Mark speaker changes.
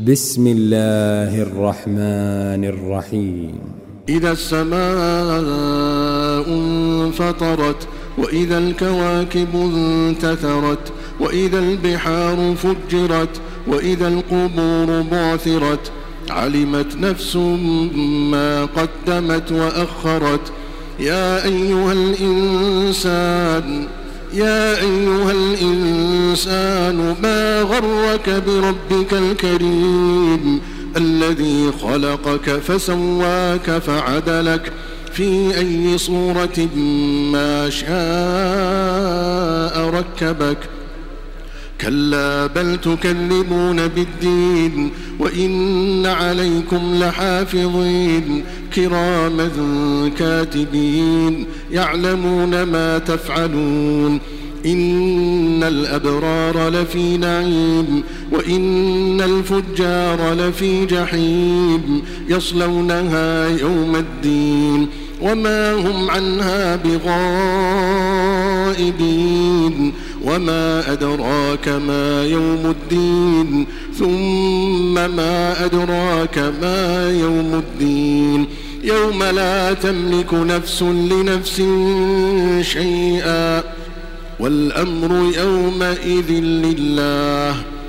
Speaker 1: بسم الله الرحمن الرحيم.
Speaker 2: إذا السماء انفطرت وإذا الكواكب انتثرت وإذا البحار فجرت وإذا القبور بعثرت علمت نفس ما قدمت وأخرت. يا أيها الإنسان ما غرك بربك الكريم الذي خلقك فسواك فعدلك في أي صورة ما شاء ركبك. كلا بل تكذبون بالدين وإن عليكم لحافظين كراما كاتبين يعلمون ما تفعلون. إن الأبرار لفي نعيم وإن الفجار لفي جحيم يصلونها يوم الدين وما هم عنها بغائبين. وما أدراك ما يوم الدين ثم ما أدراك ما يوم الدين يوم لا تملك نفس لنفس شيئا والأمر يومئذ لله.